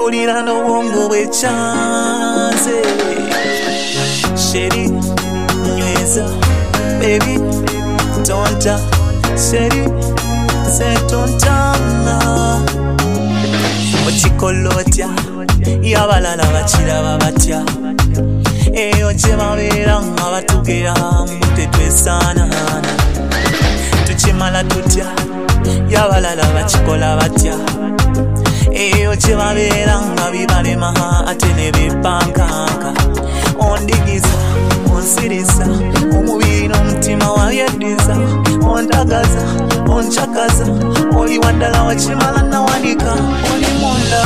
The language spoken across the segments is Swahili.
Ulira n'obwongo bwekyanze. Sheri nyweza baby tonta sheri setontanga okikolootya y'abalala bakiraba batya eyo gye babeera nga batugera tetwesaanaana tukimala tutya y'abalala bakikola batya eyo gye babeera nga bibalema ate ne bepankanka ondigiza onsiriza omubiri n'omutima wabyeddiza ondagaza onchakaza oli waddala wakimala nawanika oli munda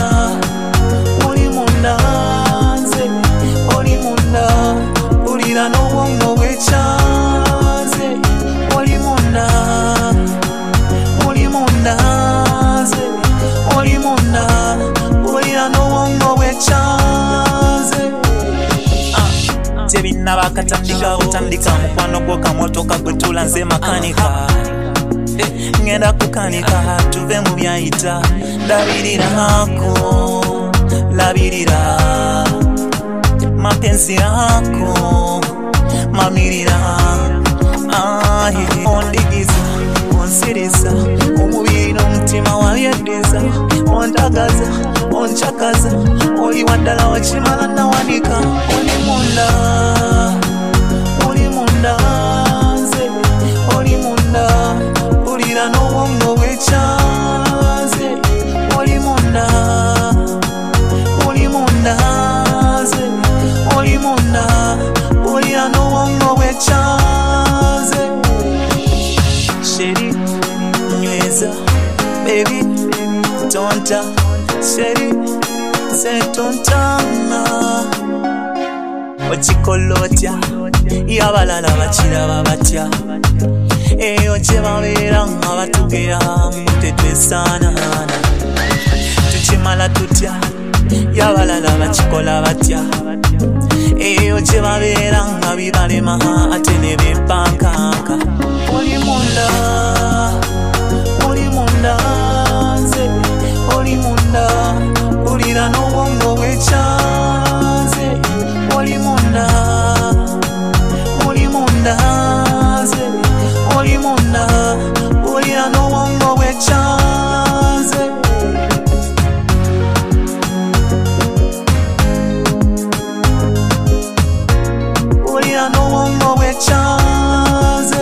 nze oli munda ulira n'obwongo bwekyanze oli munda nze oli munda ulira n'obwongo bwekyanze. Tebinaba katandika utandika mukwano gwo kamotoka gwe tulanze makanika ngenda kukanika tuve mu byayita labirira mapenzi yako mamirira ondigiza onsiriza omubiri n'omutima wabyeddiza ondagaza onchakaza oli waddala wakimala nawanika oli munda nze oli munda ulira n'obwongo bwekyanze oli munda nze oli munda ulira n'obwongo bwekyanze. Sheri nyweza baby tonta sheri setontanga okikolootya y'abalala bakiraba batya eyo gye babeera nga batugera tetwesaanaana tukimala tutya y'abalala bakikola batya eyo gye babeera nga bibalema ate ne bepankanka oli munda nze oli munda ulira n'obwongo bwekyanze oli munda nze oli munda ulira n'obwongo bwekyanze. Ulira n'obwongo bwekyanze.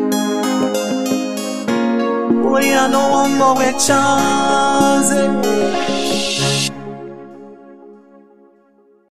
Ulira n'obwongo bwekyanze.